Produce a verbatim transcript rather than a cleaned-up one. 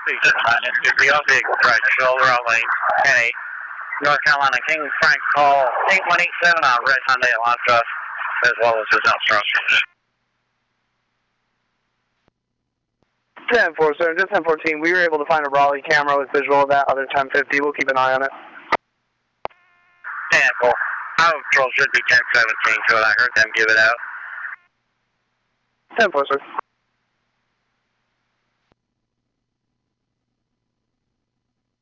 The Osage right shoulder on lane ten eight. North Carolina King Frank call eight one eight seven on Red Hyundai Elantra as well as his Outstrong. ten four, sir. Just ten fourteen. We were able to find a Raleigh camera with visual of that other ten fifty. We'll keep an eye on it. ten four. Highway Patrol should be ten seventeen, so I heard them give it out. ten four, sir.